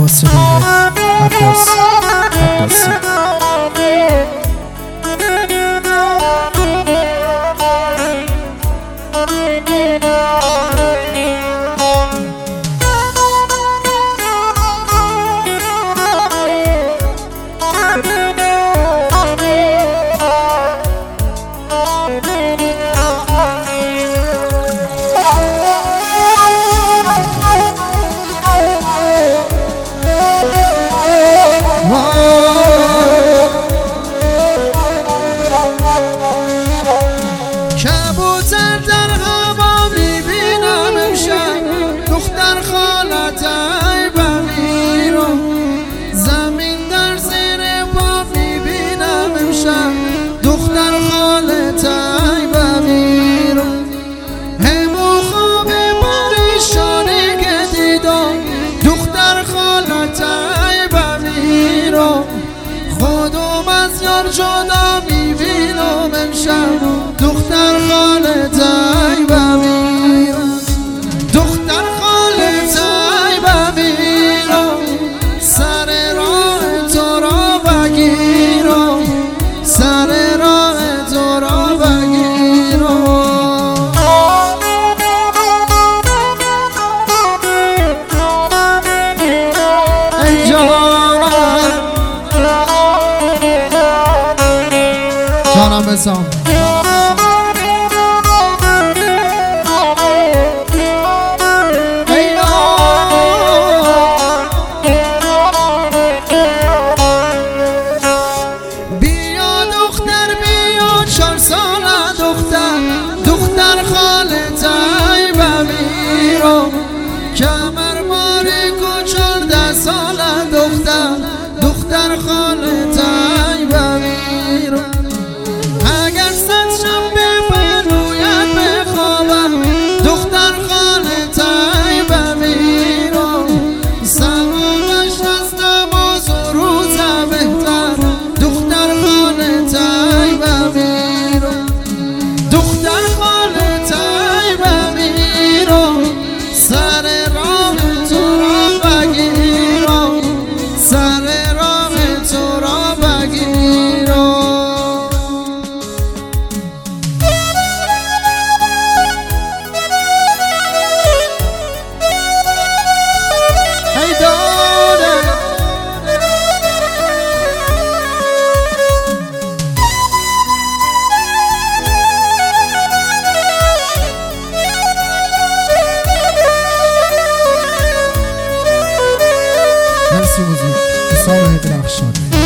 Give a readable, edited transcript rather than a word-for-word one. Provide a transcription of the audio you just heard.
عباسی عباسی کبوتر در هوا میبینم امشب دختر خالت عیبمی رو، زمین در زیر پا میبینم امشب دختر خالت عیبمی رو، همو خواب پریشانی که دیدم دختر خالت عیبمی رو، خودم از یار جدا میبینم امشب دختر خالت عیبمی رو، دختر خالت عیبمی رو، سر راه تو را بگیرم، سر راه تو را بگیرم. ای جانم بسام دختر خالت عیبمی رو، کمر باریک و 14 ساله دختر خالت عیبمی رو، اگر صد شب برویت بخوابم دختر خالت عیبمی رو، سوابش از نماز و روزه بهتر دختر خالت عیبمی رو، دختر خالت عیبمی رو، سر راه تو را بگیرم، سر راه تو را بگیرم. ای داده مرسی موزیک حسام درخشان.